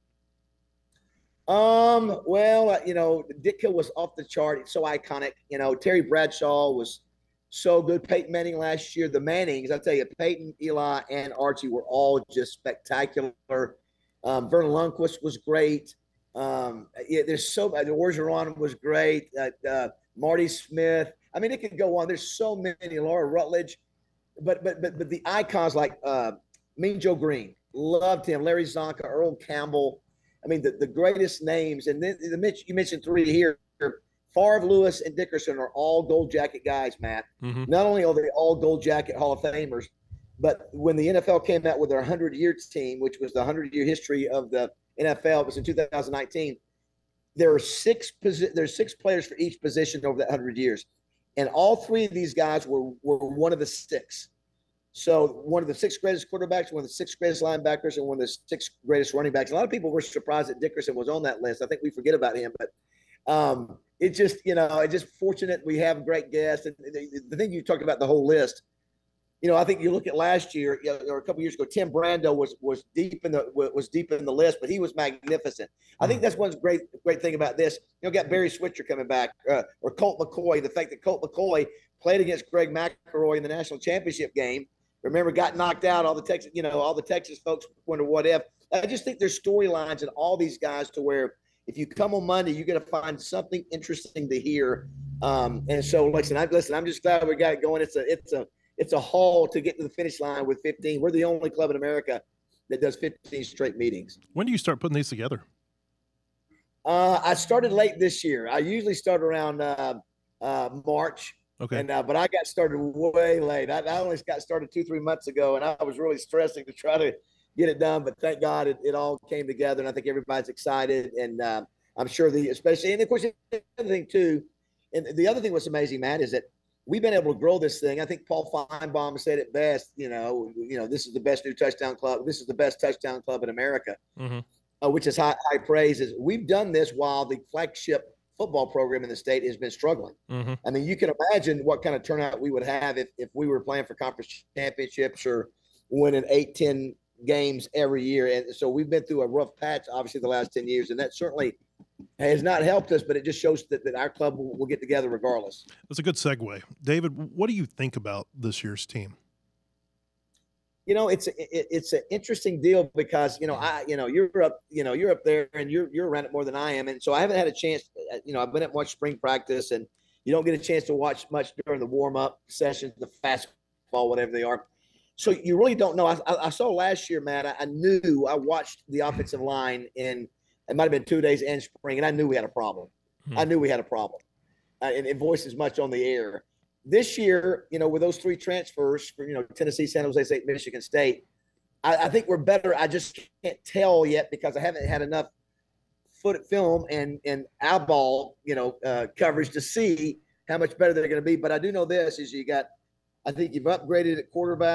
E: Um, well, you know, Ditka was off the chart. It's so iconic. You know, Terry Bradshaw was so good. Peyton Manning last year. The Mannings, I'll tell you, Peyton, Eli, and Archie were all just spectacular. Um, Vernon Lundquist was great. Um, yeah, there's so the Orgeron was great. Uh, uh, Marty Smith. I mean, it could go on. There's so many. Laura Rutledge, but but but but the icons like uh, Mean Joe Green, loved him. Larry Zonka, Earl Campbell. I mean, the, the greatest names. And then the, you mentioned three here. Favre, Lewis, and Dickerson are all Gold Jacket guys, Matt. Mm-hmm. Not only are they all Gold Jacket Hall of Famers, but when the N F L came out with their hundred-year team, which was the hundred-year history of the N F L, it was in two thousand nineteen. There are six posi- there's six players for each position over that hundred years. And all three of these guys were, were one of the six. So one of the six greatest quarterbacks, one of the six greatest linebackers, and one of the six greatest running backs. A lot of people were surprised that Dickerson was on that list. I think we forget about him. But um, it just, you know, it's just fortunate we have great guests. And the, the thing you talked about, the whole list, you know, I think you look at last year, you know, or a couple years ago, Tim Brando was was deep in the was deep in the list, but he was magnificent. I think that's one great great thing about this. You know, got Barry Switzer coming back, uh, or Colt McCoy. The fact that Colt McCoy played against Greg McElroy in the national championship game. Remember, got knocked out. All the Texas, you know, all the Texas folks wonder what if. I just think there's storylines in all these guys to where if you come on Monday, you're going to find something interesting to hear. Um, and so, listen, I listen. I'm just glad we got it going. It's a it's a It's a haul to get to the finish line with fifteen. We're the only club in America that does fifteen straight meetings.
B: When do you start putting these together?
E: Uh, I started late this year. I usually start around uh, uh, March.
B: Okay.
E: And uh, but I got started way late. I, I only got started two, three months ago, and I was really stressing to try to get it done. But thank God it, it all came together, and I think everybody's excited. And uh, I'm sure the especially, and of course, the other thing too, and the other thing what's amazing, Matt, is that we've been able to grow this thing. I think Paul Feinbaum said it best. You know, you know, this is the best new touchdown club. This is the best touchdown club in America, mm-hmm. uh, which is high, high praise. Is we've done this while the flagship football program in the state has been struggling. Mm-hmm. I mean, you can imagine what kind of turnout we would have if, if we were playing for conference championships or winning eight, ten games every year. And so we've been through a rough patch, obviously, the last ten years, and that certainly has not helped us, but it just shows that, that our club will, will get together regardless.
B: That's a good segue. David, what do you think about this year's team?
E: You know, it's it, it's an interesting deal because, you know, I, you know, you're up, you know, you're up there and you're, you're around it more than I am. And so I haven't had a chance, you know, I've been at much spring practice and you don't get a chance to watch much during the warm up sessions, the fastball, whatever they are. So you really don't know. I, I saw last year, Matt, I, I knew I watched the offensive line in, it might've been two days in spring and I knew we had a problem. Hmm. I knew we had a problem uh, and it voiced as much on the air. This year, you know, with those three transfers for, you know, Tennessee, San Jose State, Michigan State, I, I think we're better. I just can't tell yet because I haven't had enough foot film and, and eyeball, you know, uh, coverage to see how much better they're going to be. But I do know this is you got, I think you've upgraded at quarterback.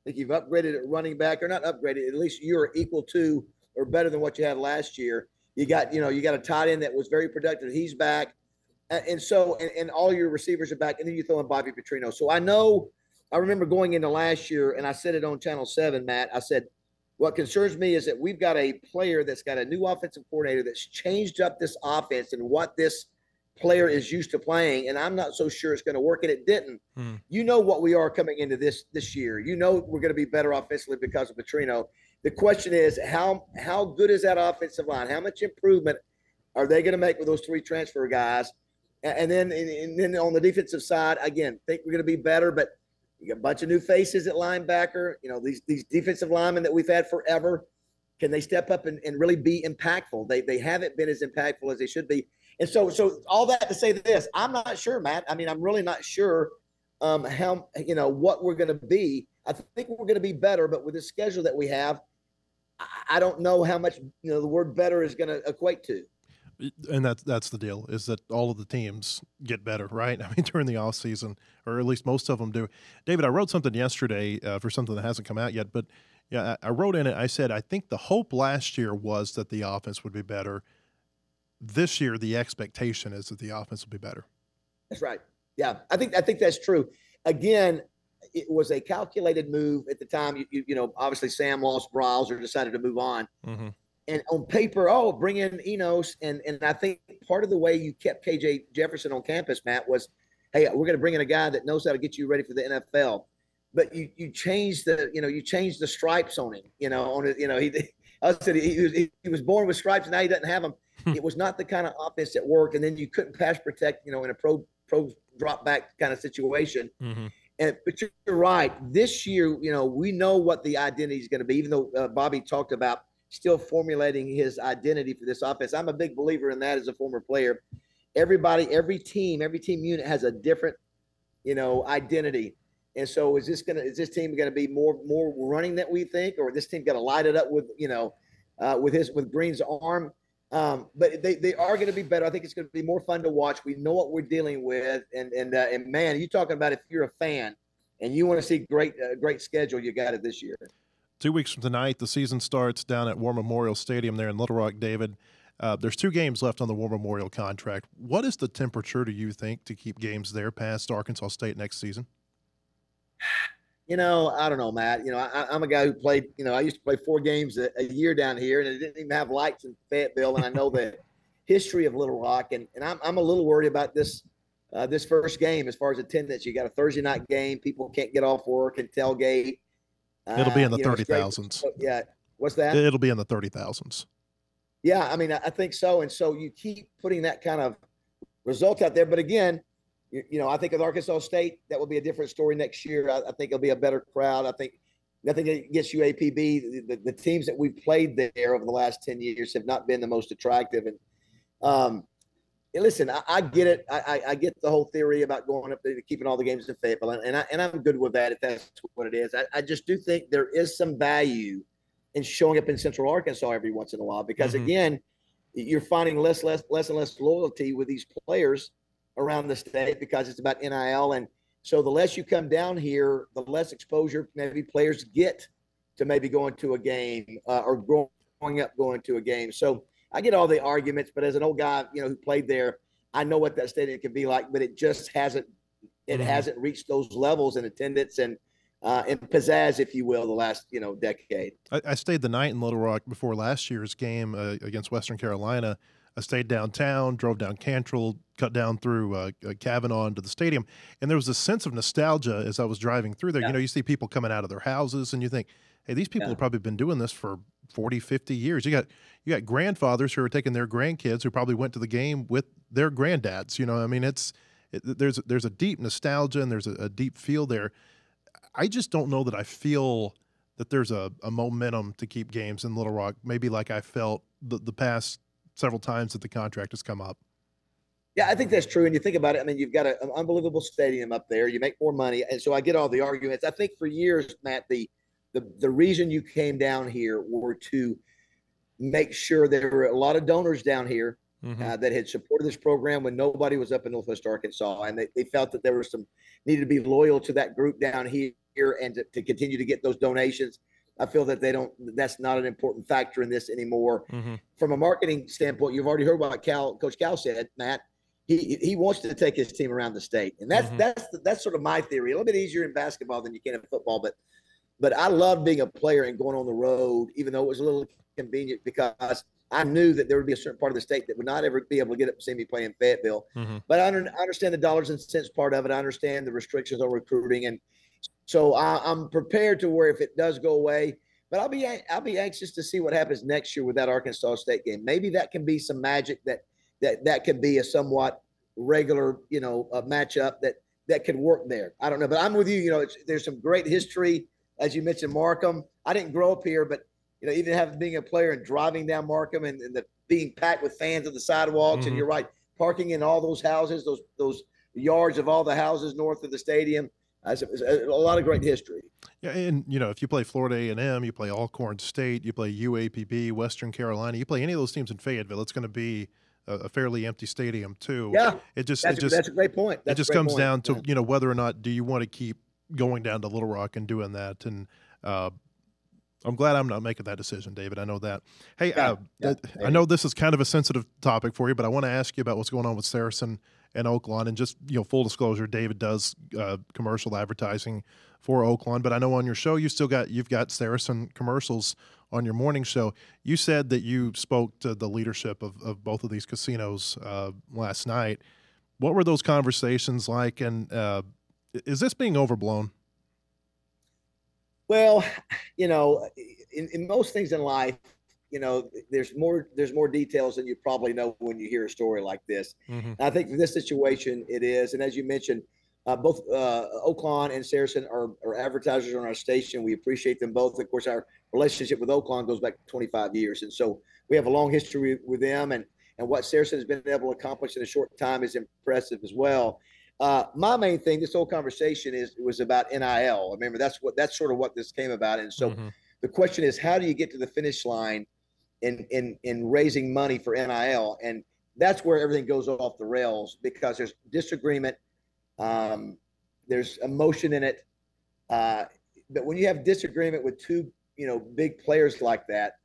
E: think you've upgraded at running back, or not upgraded, at least you're equal to or better than what you had last year. You got, you know, you got a tight end that was very productive. He's back. And so, and, and all your receivers are back. And then you throw in Bobby Petrino. So I know, I remember going into last year, and I said it on Channel seven, Matt. I said, what concerns me is that we've got a player that's got a new offensive coordinator that's changed up this offense and what this player is used to playing, and I'm not so sure it's going to work, and it didn't. Hmm. You know what we are coming into this this year. You know we're going to be better offensively because of Petrino. The question is, how how good is that offensive line? How much improvement are they going to make with those three transfer guys? And then and then on the defensive side, again, think we're going to be better, but you got a bunch of new faces at linebacker. You know, these these defensive linemen that we've had forever. Can they step up and, and really be impactful? They they haven't been as impactful as they should be. And so, so all that to say this, I'm not sure, Matt. I mean, I'm really not sure um, how, you know, what we're going to be. I think we're going to be better, but with the schedule that we have, I, I don't know how much, you know, the word better is going to equate to.
B: And that's, that's the deal, is that all of the teams get better, right? I mean, during the off season, or at least most of them do. David, I wrote something yesterday uh, for something that hasn't come out yet, but yeah, I, I wrote in it, I said, I think the hope last year was that the offense would be better. This year, the expectation is that the offense will be better.
E: That's right. Yeah, I think I think that's true. Again, it was a calculated move at the time. You, you, you know, obviously Sam lost Brawls or decided to move on. Mm-hmm. And on paper, oh, bring in Enos. And, and I think part of the way you kept K J Jefferson on campus, Matt, was, hey, we're going to bring in a guy that knows how to get you ready for the N F L. But you you changed the, you know, you changed the stripes on him, you know, on it, you know, he, I said he, he, was, he was born with stripes and now he doesn't have them. It was not the kind of offense that worked, and then you couldn't pass protect, you know, in a pro pro drop back kind of situation. Mm-hmm. And but you're right. This year, you know, we know what the identity is going to be. Even though uh, Bobby talked about still formulating his identity for this offense, I'm a big believer in that as a former player. Everybody, every team, every team unit has a different, you know, identity. And so, is this gonna is this team going to be more more running than we think, or this team going to light it up with, you know, uh, with his with Green's arm? Um, but they, they are going to be better. I think it's going to be more fun to watch. We know what we're dealing with, and and uh, and man, you talking about if you're a fan and you want to see great uh, great schedule, you got it this year.
B: Two weeks from tonight, the season starts down at War Memorial Stadium there in Little Rock. David, uh, there's two games left on the War Memorial contract. What is the temperature, do you think, to keep games there past Arkansas State next season?
E: You know, I don't know, Matt. You know, I, I'm a guy who played, you know, I used to play four games a, a year down here, and it didn't even have lights in Fayetteville. And I know the history of Little Rock, and, and I'm, I'm a little worried about this uh, this first game as far as attendance. You got a Thursday night game. People can't get off work and tailgate. Uh,
B: It'll be in the thirty thousands.
E: Yeah. What's that?
B: It'll be in the thirty thousands.
E: Yeah, I mean, I think so. And so you keep putting that kind of result out there. But again, you, you know, I think with Arkansas State, that will be a different story next year. I, I think it'll be a better crowd. I think nothing against U A P B. The, the, the teams that we've played there over the last ten years have not been the most attractive. And um, and listen, I, I get it. I, I, I get the whole theory about going up there, keeping all the games in Fayetteville, and, and I and I'm good with that if that's what it is. I, I just do think there is some value in showing up in Central Arkansas every once in a while, because mm-hmm. again, you're finding less, less, less and less loyalty with these players around the state because it's about N I L. And so the less you come down here, the less exposure maybe players get to maybe going to a game uh, or growing up going to a game. So I get all the arguments, but as an old guy, you know, who played there, I know what that stadium can be like, but it just hasn't, it mm-hmm. hasn't reached those levels in attendance and, Uh, and pizzazz, if you will, the last, you know, decade.
B: I, I stayed the night in Little Rock before last year's game uh, against Western Carolina. I stayed downtown, drove down Cantrell, cut down through uh, Kavanaugh to the stadium, and there was a sense of nostalgia as I was driving through there. Yeah. You know, you see people coming out of their houses, and you think, hey, these people yeah. have probably been doing this for forty, fifty years. You got you got grandfathers who are taking their grandkids who probably went to the game with their granddads. You know, I mean, it's it, there's there's a deep nostalgia and there's a, a deep feel there. I just don't know that I feel that there's a, a momentum to keep games in Little Rock, maybe like I felt the, the past several times that the contract has come up.
E: Yeah, I think that's true. And you think about it, I mean, you've got a, an unbelievable stadium up there. You make more money. And so I get all the arguments. I think for years, Matt, the the, the reason you came down here were to make sure there were a lot of donors down here mm-hmm. uh, that had supported this program when nobody was up in Northwest Arkansas. And they, they felt that there was some needed to be loyal to that group down here. and to, to continue to get those donations. I feel that they don't, that's not an important factor in this anymore. Mm-hmm. From a marketing standpoint, you've already heard what Cal, Coach Cal said, Matt. He he wants to take his team around the state. And that's, mm-hmm. that's, that's sort of my theory. A little bit easier in basketball than you can in football, but, but I love being a player and going on the road, even though it was a little convenient because I knew that there would be a certain part of the state that would not ever be able to get up and see me play in Fayetteville. Mm-hmm. But I, under, I understand the dollars and cents part of it. I understand the restrictions on recruiting. And so I, I'm prepared to where if it does go away, but I'll be I'll be anxious to see what happens next year with that Arkansas State game. Maybe that can be some magic that that that could be a somewhat regular, you know, a matchup that that could work there. I don't know, but I'm with you. You know, it's, there's some great history, as you mentioned, Markham. I didn't grow up here, but you know, even having being a player and driving down Markham and, and the being packed with fans of the sidewalks, mm-hmm. and you're right, parking in all those houses, those those yards of all the houses north of the stadium. Uh, a lot of great history.
B: Yeah, and you know, if you play Florida A and M, you play Alcorn State, you play U A P B, Western Carolina, you play any of those teams in Fayetteville, it's going to be a, a fairly empty stadium too.
E: Yeah,
B: it just
E: that's,
B: it just
E: that's a great point. That's
B: it just
E: a great
B: comes
E: point.
B: down to
E: yeah.
B: you know whether or not do you want to keep going down to Little Rock and doing that. And uh, I'm glad I'm not making that decision, David. I know that. Hey,
E: yeah,
B: uh,
E: yeah,
B: I know this is kind of a sensitive topic for you, but I want to ask you about what's going on with Saracen and Oaklawn. And just, you know, full disclosure, David does uh, commercial advertising for Oaklawn, but I know on your show you still got you've got Saracen commercials on your morning show. You said that you spoke to the leadership of, of both of these casinos uh, last night. What were those conversations like, and uh, is this being overblown?
E: Well, you know, in, in most things in life, you know, there's more there's more details than you probably know when you hear a story like this. Mm-hmm. I think for this situation, it is. And as you mentioned, uh, both uh, Oaklawn and Saracen are, are advertisers on our station. We appreciate them both. Of course, our relationship with Oaklawn goes back twenty-five years. And so we have a long history with them. And, and what Saracen has been able to accomplish in a short time is impressive as well. Uh, my main thing, this whole conversation is was about N I L. Remember, that's what that's sort of what this came about. And so mm-hmm. the question is, how do you get to the finish line in in in raising money for N I L? And that's where everything goes off the rails because there's disagreement, um, there's emotion in it. Uh, but when you have disagreement with two, you know, big players like that,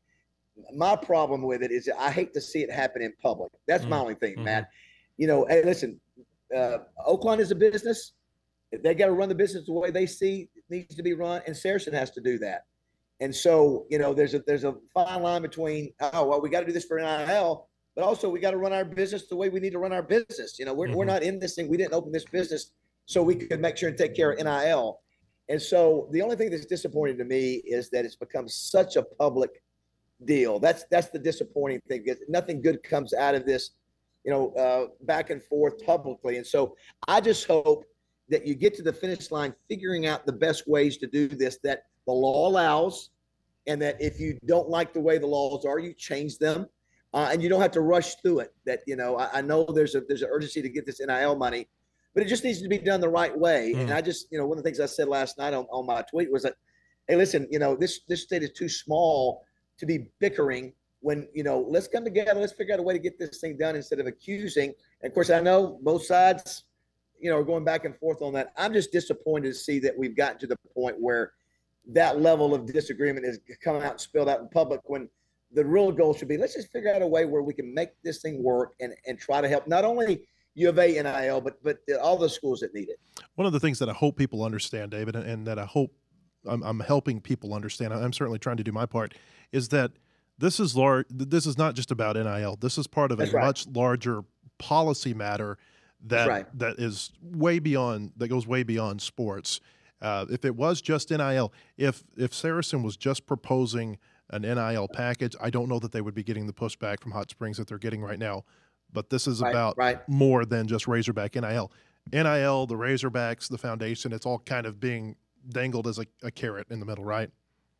E: my problem with it is that I hate to see it happen in public. That's mm-hmm. my only thing, mm-hmm. Matt. You know, hey, listen. Uh, Oaklawn is a business. They got to run the business the way they see it needs to be run, and Saracen has to do that. And so, you know, there's a there's a fine line between, oh, well, we got to do this for N I L, but also we got to run our business the way we need to run our business. You know, we're, mm-hmm. we're not in this thing. We didn't open this business so we could make sure and take care of N I L. And so the only thing that's disappointing to me is that it's become such a public deal. That's that's the disappointing thing, because nothing good comes out of this, you know, uh, back and forth publicly. And so I just hope that you get to the finish line figuring out the best ways to do this that the law allows, and that if you don't like the way the laws are, you change them, uh, and you don't have to rush through it. That, you know, I, I know there's a there's an urgency to get this N I L money, but it just needs to be done the right way. Mm. And I just, you know, one of the things I said last night on, on my tweet was that, hey, listen, you know, this this state is too small to be bickering. When, you know, let's come together, let's figure out a way to get this thing done instead of accusing. And of course, I know both sides, you know, are going back and forth on that. I'm just disappointed to see that we've gotten to the point where that level of disagreement is coming out and spilled out in public, when the real goal should be, let's just figure out a way where we can make this thing work and, and try to help not only U of A N I L, but but all the schools that need it.
B: One of the things that I hope people understand, David, and that I hope I'm, I'm helping people understand, I'm certainly trying to do my part, is that This is large. This is not just about N I L. This is part of a right. much larger policy matter that right. that is way beyond that goes way beyond sports. Uh, if it was just N I L, if if Saracen was just proposing an N I L package, I don't know that they would be getting the pushback from Hot Springs that they're getting right now. But this is
E: right.
B: about
E: right.
B: more than just Razorback N I L. N I L, the Razorbacks, the foundation, it's all kind of being dangled as a, a carrot in the middle, right?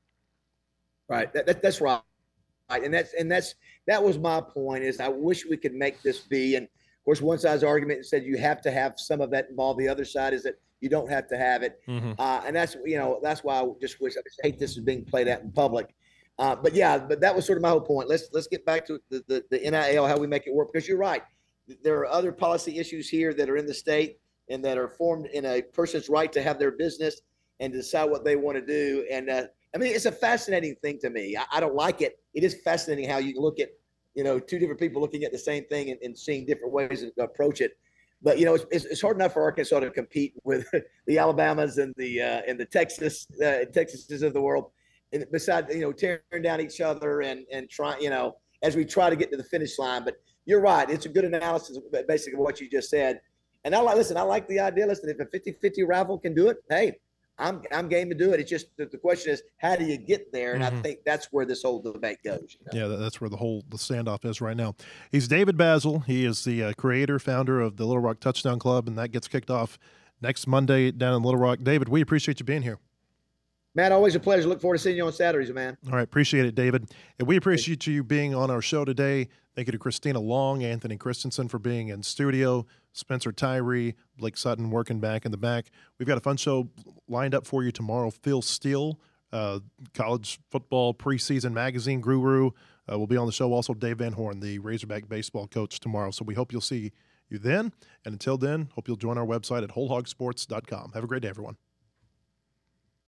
E: Right. That, that, that's right. And that's and that's that was my point. Is I wish we could make this be. And of course, one side's argument said you have to have some of that involved. The other side is that you don't have to have it. Mm-hmm. Uh, and that's you know that's why I just wish I just hate this is being played out in public. Uh, but yeah, but that was sort of my whole point. Let's let's get back to the, the the N I L, how we make it work, because you're right. There are other policy issues here that are in the state and that are formed in a person's right to have their business. and decide what they want to do. And uh, I mean, it's a fascinating thing to me. I, I don't like it. It is fascinating how you look at, you know, two different people looking at the same thing and, and seeing different ways to approach it. But you know, it's, it's, it's hard enough for Arkansas to compete with the Alabamas and the uh, and the Texas uh, Texases of the world. And besides, you know, tearing down each other and and trying, you know, as we try to get to the finish line. But you're right; it's a good analysis, of basically what you just said. And I like, listen, I like the idea. Listen, if a fifty-fifty rival can do it, hey, I'm I'm game to do it. It's just the, the question is, how do you get there? And mm-hmm. I think that's where this whole debate goes. You know?
B: Yeah, that's where the whole the standoff is right now. He's David Basil. He is the uh, creator, founder of the Little Rock Touchdown Club, and that gets kicked off next Monday down in Little Rock. David, we appreciate you being here.
E: Matt, always a pleasure. Look forward to seeing you on Saturdays, man.
B: All right, appreciate it, David. And we appreciate you being on our show today. Thank you to Christina Long, Anthony Christensen for being in studio, Spencer Tyree, Blake Sutton working back in the back. We've got a fun show lined up for you tomorrow. Phil Steele, uh, college football preseason magazine guru, uh, will be on the show. Also, Dave Van Horn, the Razorback baseball coach, tomorrow. So we hope you'll see you then. And until then, hope you'll join our website at whole hog sports dot com. Have a great day, everyone.